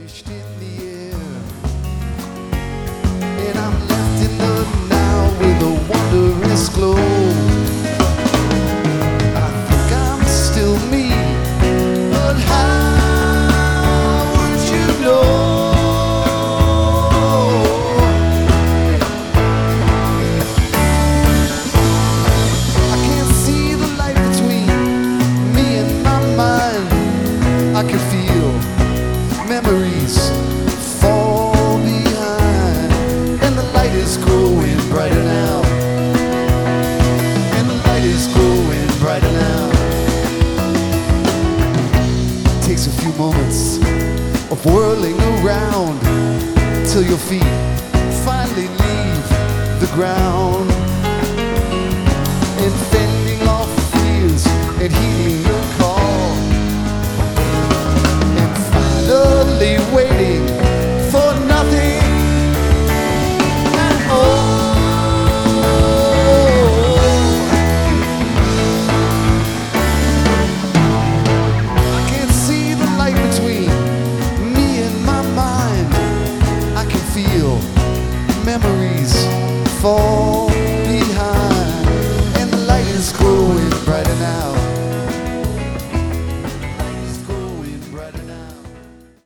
vanished in the air, and I'm left in the now with a wondrous glow. I think I'm still me, but how would you know? I can't see the light between me and my mind. I can feel memories fall behind, and the light is growing brighter now, and the light is growing brighter now. Takes a few moments of whirling around till your feet finally leave the ground, and fending off fears and heeding your call, and finally waiting for nothing at all. I can't see the light between me and my mind. I can feel memories fall behind, and the light is growing brighter now,